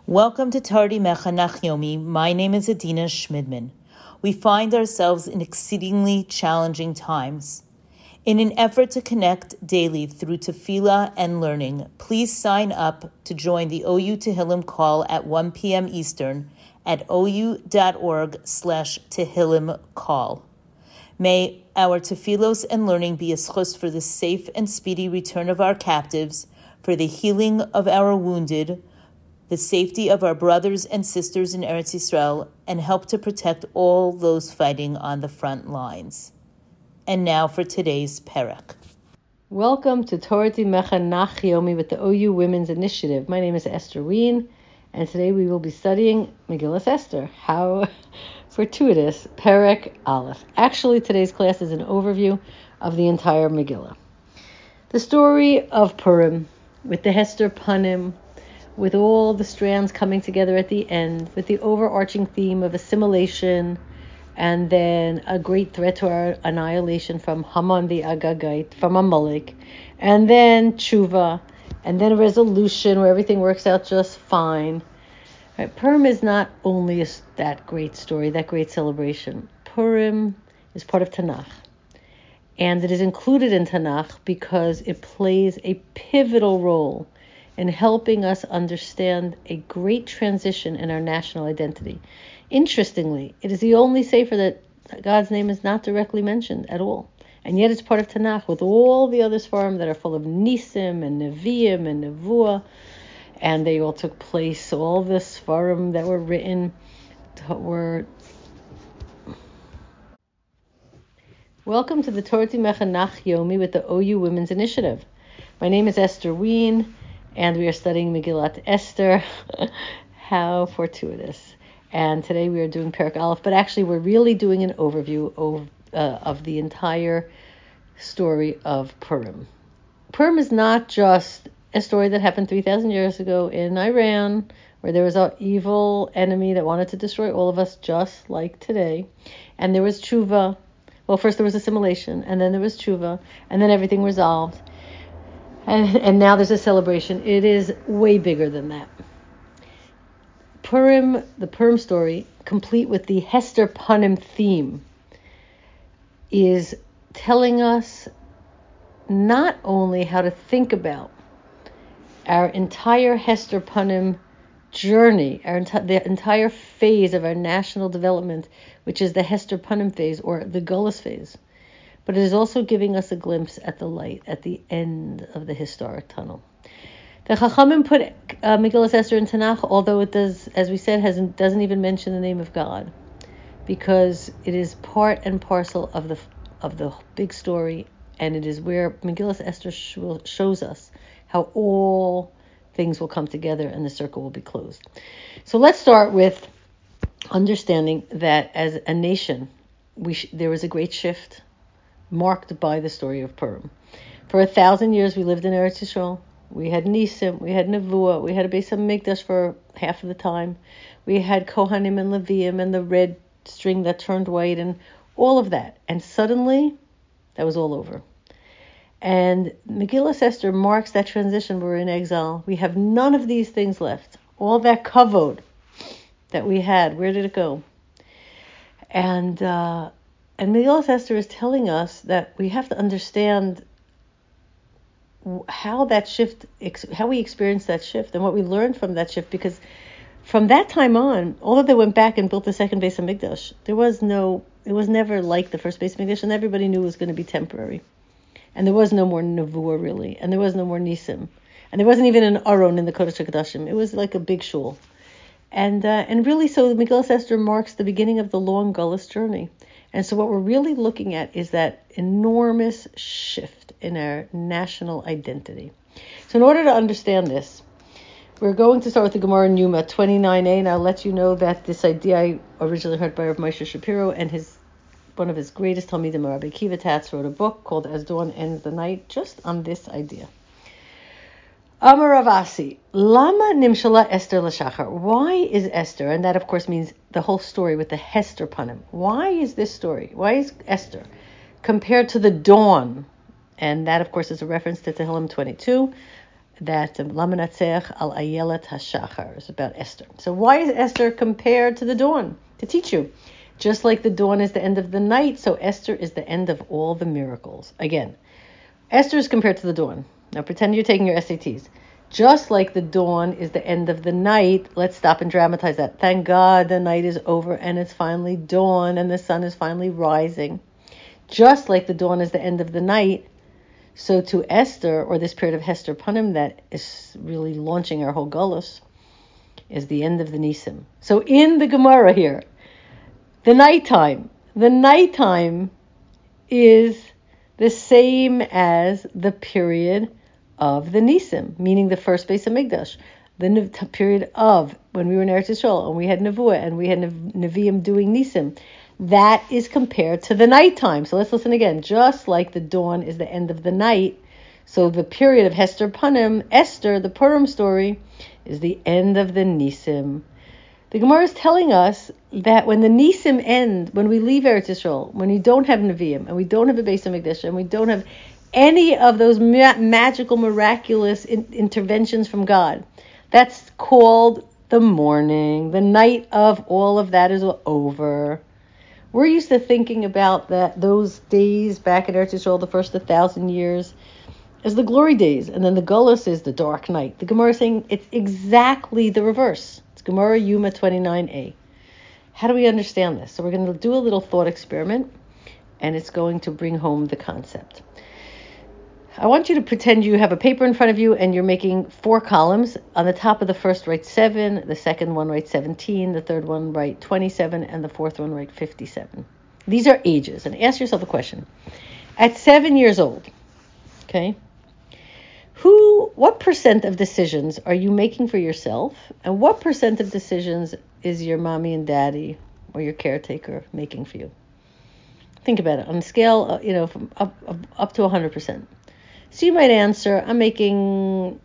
Welcome to Tardi Mechanach Yomi. My name is Adina Schmidman. We find ourselves in exceedingly challenging times. In an effort to connect daily through tefillah and learning, please sign up to join the OU Tehillim call at 1 p.m. Eastern at ou.org/Tehillim call. May our tefillos and learning be a schus for the safe and speedy return of our captives, for the healing of our wounded, the safety of our brothers and sisters in Eretz Yisrael, and help to protect all those fighting on the front lines. And now for today's Perek. Welcome to Torah Mechanach Yomi with the OU Women's Initiative. My name is Esther Wien, and today we will be studying Megillas Esther. How fortuitous, Perek Aleph. Actually, today's class is an overview of the entire Megillah. The story of Purim, with the Hester Panim, with all the strands coming together at the end, with the overarching theme of assimilation, and then a great threat to our annihilation from Haman the Agagite, from Amalek, and then tshuva, and then a resolution where everything works out just fine. Right? Purim is not only that great story, that great celebration. Purim is part of Tanakh, and it is included in Tanakh because it plays a pivotal role in helping us understand a great transition in our national identity. Interestingly, it is the only sefer that God's name is not directly mentioned at all. And yet it's part of Tanakh with all the other Sfarim that are full of Nisim and Nevi'im and Nevuah. And they all took place. All the Sfarim that were written were... Welcome to the Torah Mechanach Yomi with the OU Women's Initiative. My name is Esther Wien, and we are studying Megillat Esther. How fortuitous. And today we are doing Perek Aleph, but actually we're really doing an overview of the entire story of Purim. Purim is not just a story that happened 3,000 years ago in Iran, where there was an evil enemy that wanted to destroy all of us just like today. And there was tshuva. Well, first there was assimilation, and then there was tshuva, and then everything resolved. And now there's a celebration. It is way bigger than that. Purim, the Purim story, complete with the Hester Panim theme, is telling us not only how to think about our entire Hester Panim journey, the entire phase of our national development, which is the Hester Panim phase, or the Gullus phase, but it is also giving us a glimpse at the light at the end of the historic tunnel. The Chachamim put Megillas Esther in Tanakh, although it does, as we said, doesn't even mention the name of God, because it is part and parcel of the big story, and it is where Megillas Esther shows us how all things will come together and the circle will be closed. So let's start with understanding that as a nation, there was a great shift marked by the story of Purim. For 1,000 years we lived in Eretz Yisrael. We had Nisim, we had Nevuah, we had a Beis HaMikdash for half of the time. We had Kohanim and Leviim and the red string that turned white and all of that. And suddenly, that was all over. And Megillas Esther marks that transition. We're in exile. We have none of these things left. All that kavod that we had, where did it go? And Megillas Esther is telling us that we have to understand how that shift, how we experienced that shift and what we learned from that shift, because from that time on, although they went back and built the second Beis HaMikdash, it was never like the first Beis HaMikdash, and everybody knew it was going to be temporary. And there was no more Nevuah really, and there was no more Nisim, and there wasn't even an Aron in the Kodesh HaKodashim. It was like a big shul. And really, so Megillas Esther marks the beginning of the long Gullus journey. And so what we're really looking at is that enormous shift in our national identity. So in order to understand this, we're going to start with the Gemara in Yuma 29a, and I'll let you know that this idea I originally heard by Rav Moshe Shapiro, and one of his greatest Talmidim, Rabbi Akiva Tatz, wrote a book called As Dawn Ends the Night, just on this idea. Amar Rav Asi, Lama Nimshala Esther L'Shachar. Why is Esther, and that of course means the whole story with the Hester Panim. Why is this story? Why is Esther compared to the dawn? And that of course is a reference to Tehillim 22. that Lamanatzeach al Ayelet HaShachar is about Esther. So why is Esther compared to the dawn? To teach you. Just like the dawn is the end of the night, so Esther is the end of all the miracles. Again, Esther is compared to the dawn. Now pretend you're taking your SATs. Just like the dawn is the end of the night, let's stop and dramatize that. Thank God the night is over and it's finally dawn and the sun is finally rising. Just like the dawn is the end of the night, so to Esther, or this period of Hester Punim that is really launching our whole Golus, is the end of the Nisim. So in the Gemara here, the nighttime is the same as the period of the Nisim, meaning the first Beis Hamikdash, the period of when we were in Eretz Yisrael and we had Nevuah and we had Nevi'im doing Nisim. That is compared to the nighttime. So let's listen again. Just like the dawn is the end of the night, so the period of Hester Punim, Esther, the Purim story, is the end of the Nisim. The Gemara is telling us that when the Nisim end, when we leave Eretz Yisrael, when we don't have Nevi'im, and we don't have a Beis Hamikdash, and we don't have any of those magical, miraculous interventions from God, that's called the morning. The night of all of that is over. We're used to thinking about those days back in Eretz Yisrael, the first 1,000 years, as the glory days, and then the Gullus is the dark night. The Gemara is saying it's exactly the reverse. It's Gemara Yuma 29a. How do we understand this? So we're going to do a little thought experiment, and it's going to bring home the concept. I want you to pretend you have a paper in front of you and you're making 4 columns. On the top of the first, write 7. The second one, write 17. The third one, write 27. And the fourth one, write 57. These are ages. And ask yourself a question. At 7 years old, okay, what percent of decisions are you making for yourself? And what percent of decisions is your mommy and daddy or your caretaker making for you? Think about it on a scale, from up to 100%. So you might answer, I'm making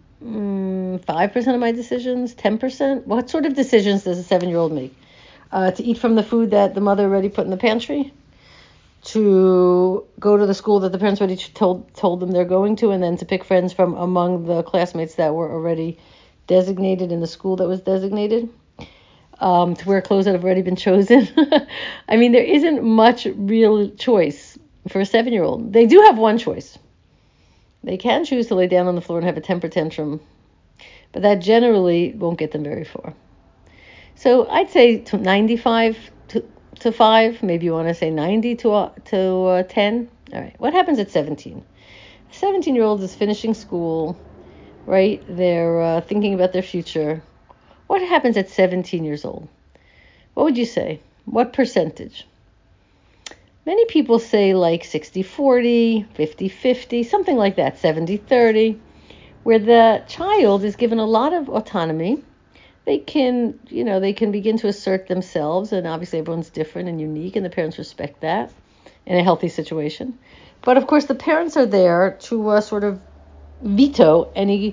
5% of my decisions, 10%. What sort of decisions does a 7-year-old make? To eat from the food that the mother already put in the pantry? To go to the school that the parents already told them they're going to, and then to pick friends from among the classmates that were already designated in the school that was designated? To wear clothes that have already been chosen? I mean, there isn't much real choice for a 7-year-old. They do have one choice. They can choose to lay down on the floor and have a temper tantrum, but that generally won't get them very far. So I'd say 95 to 5. Maybe you want to say 90 to 10. All right. What happens at 17? A 17-year-old is finishing school, right? They're thinking about their future. What happens at 17 years old? What would you say? What percentage? Many people say like 60-40, 50-50, something like that, 70-30, where the child is given a lot of autonomy. They can begin to assert themselves, and obviously everyone's different and unique, and the parents respect that in a healthy situation. But of course, the parents are there to sort of veto any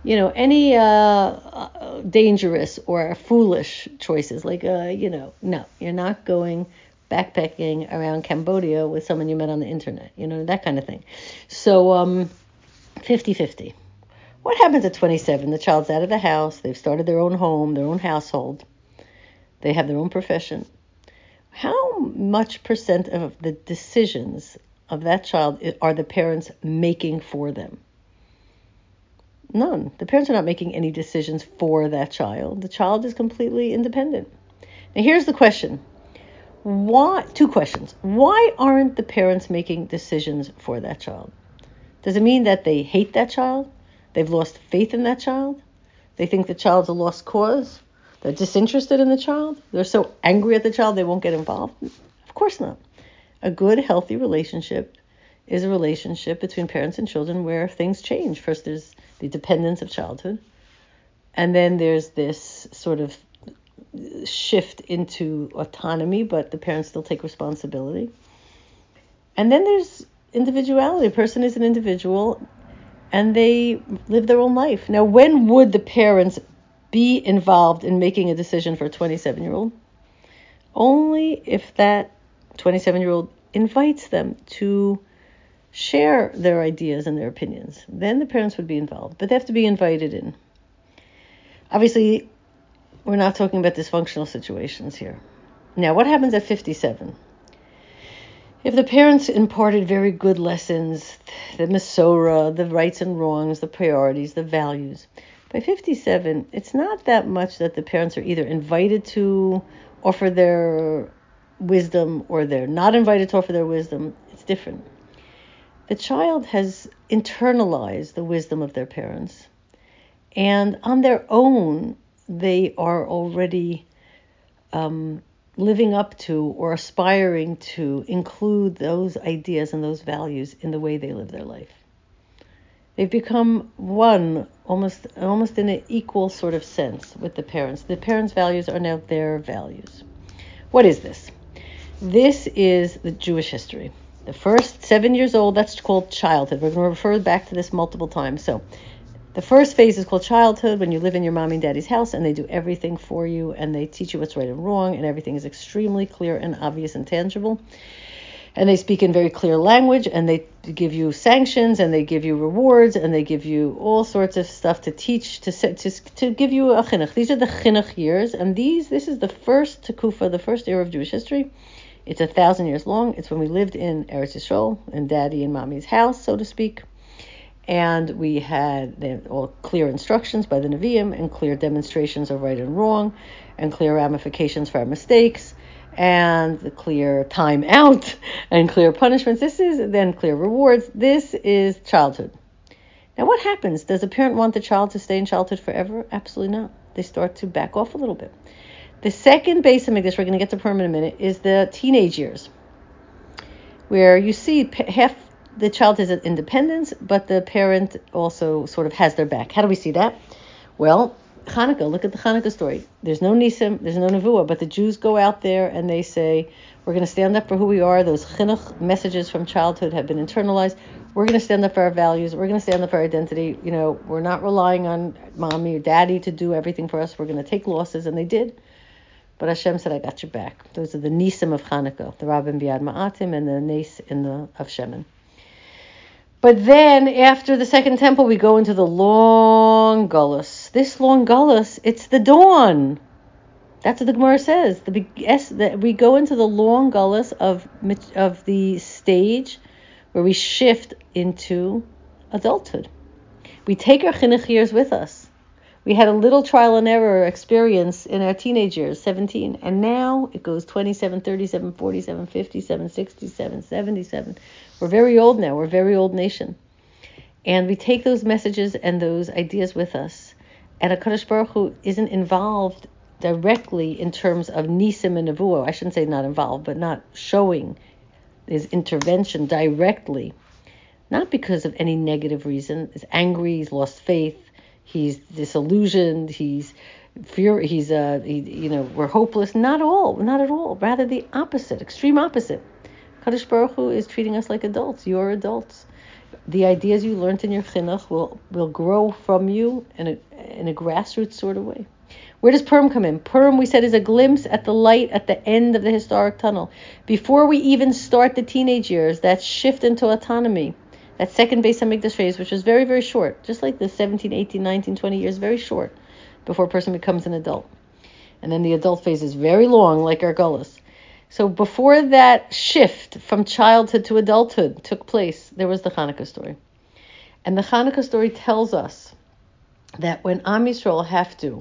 dangerous or foolish choices, like no, you're not going backpacking around Cambodia with someone you met on the internet, that kind of thing. So 50-50. What happens at 27? The child's out of the house. They've started their own home, their own household. They have their own profession. How much percent of the decisions of that child are the parents making for them? None. The parents are not making any decisions for that child. The child is completely independent. Now here's the question. Why? 2 questions. Why aren't the parents making decisions for that child? Does it mean that they hate that child? They've lost faith in that child? They think the child's a lost cause? They're disinterested in the child? They're so angry at the child they won't get involved? Of course not. A good, healthy relationship is a relationship between parents and children where things change. First, there's the dependence of childhood, and then there's this sort of shift into autonomy, but the parents still take responsibility. And then there's individuality. A person is an individual, and they live their own life. Now, when would the parents be involved in making a decision for a 27-year-old? Only if that 27-year-old invites them to share their ideas and their opinions. Then the parents would be involved, but they have to be invited in. Obviously, we're not talking about dysfunctional situations here. Now, what happens at 57? If the parents imparted very good lessons, the Masorah, the rights and wrongs, the priorities, the values, by 57, it's not that much that the parents are either invited to offer their wisdom or they're not invited to offer their wisdom. It's different. The child has internalized the wisdom of their parents, and on their own, they are already living up to or aspiring to include those ideas and those values in the way they live their life. They've become one, almost in an equal sort of sense with the parents. The parents' values are now their values. What is this? This is the Jewish history. The first 7 years old, that's called childhood. We're going to refer back to this multiple times. So the first phase is called childhood, when you live in your mommy and daddy's house and they do everything for you and they teach you what's right and wrong and everything is extremely clear and obvious and tangible. And they speak in very clear language and they give you sanctions and they give you rewards and they give you all sorts of stuff to teach, to give you a chinuch. These are the chinuch years, and this is the first tekufa, the first era of Jewish history. It's 1,000 years long. It's when we lived in Eretz Yisrael, in daddy and mommy's house, so to speak. And we had all clear instructions by the Nevi'im and clear demonstrations of right and wrong and clear ramifications for our mistakes and the clear time out and clear punishments. This is then clear rewards. This is childhood. Now what happens? Does a parent want the child to stay in childhood forever? Absolutely not. They start to back off a little bit. The second base of Mikdash, we're going to get to Purim in a minute, is the teenage years, where you see half the child has independence, but the parent also sort of has their back. How do we see that? Well, Hanukkah, look at the Hanukkah story. There's no Nisim, there's no Nevuah, but the Jews go out there and they say, we're going to stand up for who we are. Those chinuch messages from childhood have been internalized. We're going to stand up for our values. We're going to stand up for our identity. You know, we're not relying on mommy or daddy to do everything for us. We're going to take losses, and they did. But Hashem said, I got your back. Those are the Nisim of Hanukkah, the Rabim Biad Ma'atim and the Nes of Shemin. But then, after the Second Temple, we go into the long Gullus. This long Gullus, it's the dawn. That's what the Gemara says. We go into the long Gullus of the stage where we shift into adulthood. We take our chinuch years with us. We had a little trial and error experience in our teenage years, 17, and now it goes 27, 37, 47, 57, 67, 77. We're very old now. We're a very old nation. And we take those messages and those ideas with us. And HaKadosh Baruch Hu isn't involved directly in terms of Nisim and Nevuah. I shouldn't say not involved, but not showing his intervention directly. Not because of any negative reason. He's angry, he's lost faith, he's disillusioned, he's we're hopeless. Not at all. Rather the opposite, extreme opposite. Kadosh Baruch Hu is treating us like adults. You're adults. The ideas you learned in your chinuch will grow from you in a grassroots sort of way. Where does Purim come in? Purim, we said, is a glimpse at the light at the end of the historic tunnel. Before we even start the teenage years, that shift into autonomy, that second Beis HaMikdash phase, which was very, very short, just like the 17, 18, 19, 20 years, very short before a person becomes an adult. And then the adult phase is very long, like our Gullus. So before that shift from childhood to adulthood took place, there was the Hanukkah story. And the Hanukkah story tells us that when Am Yisrael have to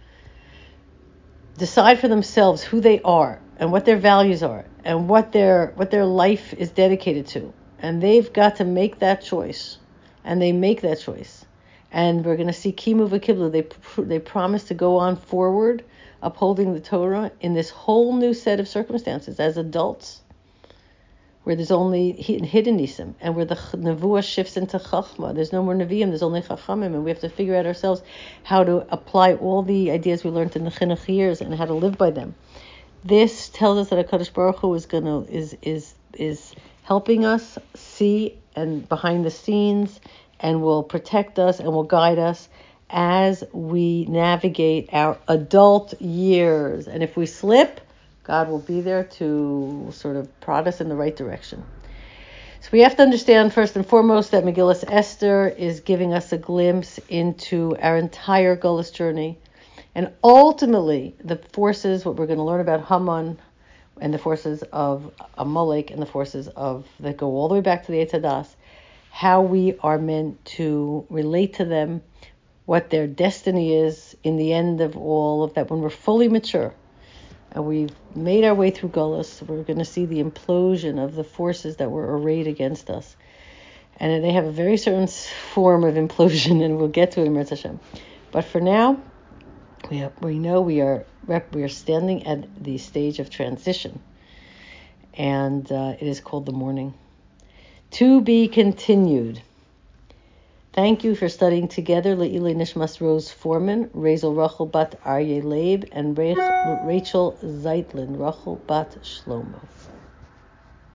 decide for themselves who they are and what their values are and what their life is dedicated to, and they've got to make that choice, and they make that choice. And we're going to see Kimu v'Kiblu. They promise to go on forward, upholding the Torah in this whole new set of circumstances as adults, where there's only hidden Nisim, and where the Nevuah shifts into Chachma. There's no more Nevi'im, there's only Chachamim, and we have to figure out ourselves how to apply all the ideas we learned in the Chinuch years and how to live by them. This tells us that HaKadosh Baruch Hu is helping us see and behind the scenes, and will protect us and will guide us as we navigate our adult years. And if we slip, God will be there to sort of prod us in the right direction. So we have to understand first and foremost that Megillas Esther is giving us a glimpse into our entire Golus journey. And ultimately, the forces, what we're going to learn about Haman and the forces of Amalek and the forces that go all the way back to the Eitz Hadas, how we are meant to relate to them, what their destiny is in the end of all of that. When we're fully mature and we've made our way through Golus, we're going to see the implosion of the forces that were arrayed against us. And they have a very certain form of implosion, and we'll get to it in Mirz Hashem. But for now, we know we are standing at the stage of transition, and it is called the morning. To be continued. Thank you for studying together Le'ilei Nishmas Rose Foreman, Razel Rachel Bat Aryeh Leib, and Rachel Zeitlin Rachel Bat Shlomo.